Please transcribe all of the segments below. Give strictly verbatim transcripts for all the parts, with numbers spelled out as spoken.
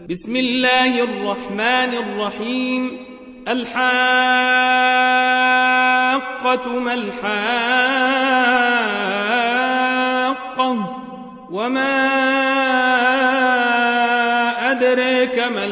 بسم الله الرحمن الرحيم. الحاقة ما الحاقة وما أدريك ما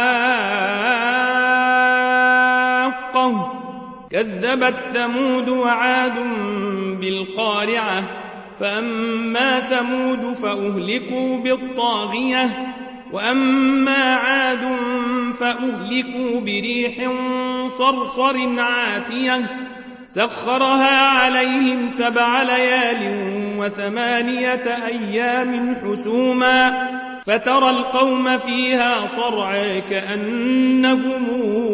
الحاقة كذبت ثمود وعاد بالقارعة فأما ثمود فأهلكوا بالطاغية وأما عاد فأهلكوا بريح صرصر عاتية سخرها عليهم سبع ليال وثمانية أيام حسوما فترى القوم فيها صرعى كأنهم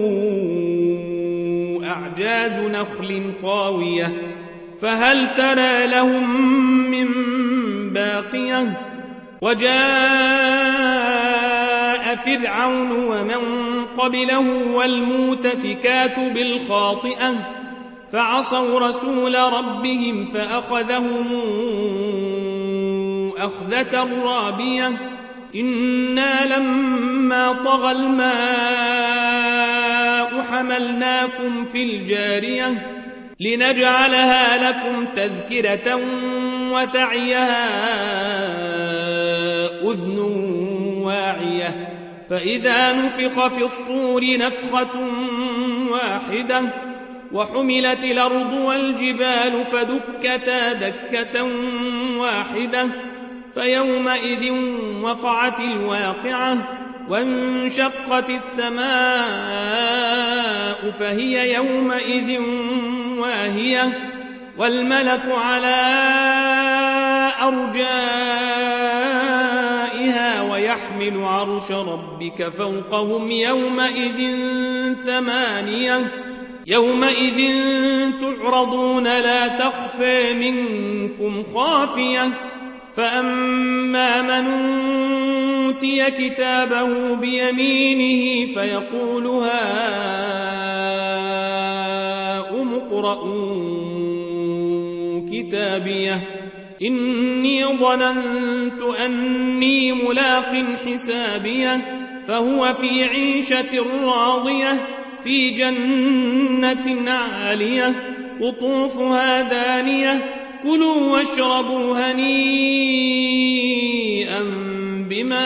أعجاز نخل خاوية فهل ترى لهم من باقية وجاء فرعون ومن قبله والمؤتفكات بالخاطئة فعصوا رسول ربهم فأخذهم أخذة رابية إنا لما طغى الماء حملناكم في الجارية لنجعلها لكم تذكرة وتعيها أذن واعية فإذا نفخ في الصور نفخة واحدة وحملت الأرض والجبال فدكتا دكة واحدة فيومئذ وقعت الواقعة وانشقت السماء فهي يومئذ واهية والملك على أرجائها ويحمل عرش ربك فوقهم يومئذ ثمانية يومئذ تعرضون لا تخفى منكم خافية فأما من أوتي كتابه بيمينه فيقول هاؤم اقرءوا كتابيه إني ظننت أني ملاق حسابيه فهو في عيشة راضية في جنة عالية قطوفها دانية كلوا واشربوا هنيئا بما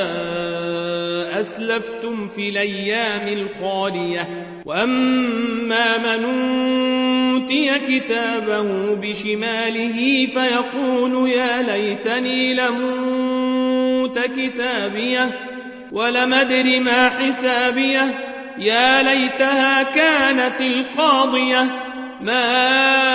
أسلفتم في الأيام الخالية وأما من أوتي كتابه بشماله فيقول يا ليتني لموت كتابيه ولم أدر ما حسابيه يا ليتها كانت القاضية ما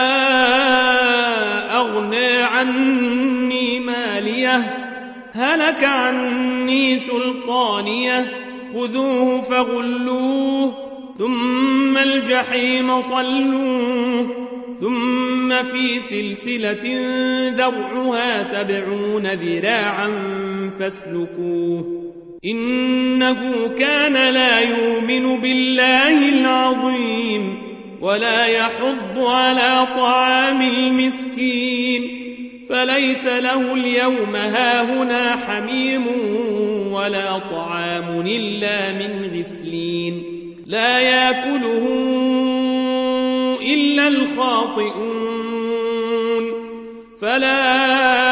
أغنى عني ماليه هلك عني سلطانيه خذوه فغلوه ثم الجحيم صلوه ثم في سلسلة ذرعها سبعون ذراعا فاسلكوه إنه كان لا يؤمن بالله العظيم ولا يحض على طعام المسكين فليس له اليوم هاهنا حميم ولا طعام إلا من غسلين لا يأكله إلا الخاطئون فلا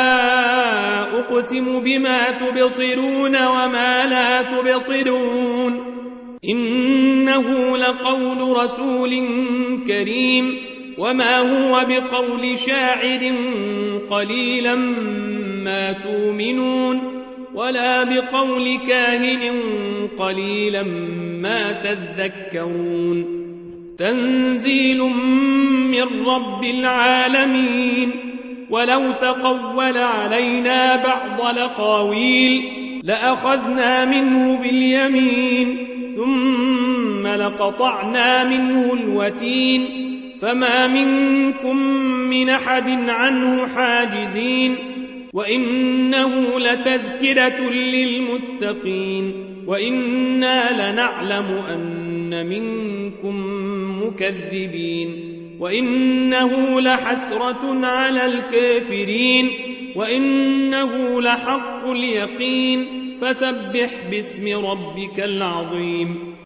أقسم بما تبصرون وما لا تبصرون إنه لقول رسول كريم وما هو بقول شاعر قليلا ما تؤمنون ولا بقول كاهن قليلا ما تذكرون تنزيل من رب العالمين ولو تقول علينا بعض الأقاويل لأخذنا منه باليمين ثم لقطعنا منه الوتين فما منكم من أحد عنه حاجزين وإنه لتذكرة للمتقين وإنا لنعلم أن منكم مكذبين وإنه لحسرة على الكافرين وإنه لحق اليقين فسبح باسم ربك العظيم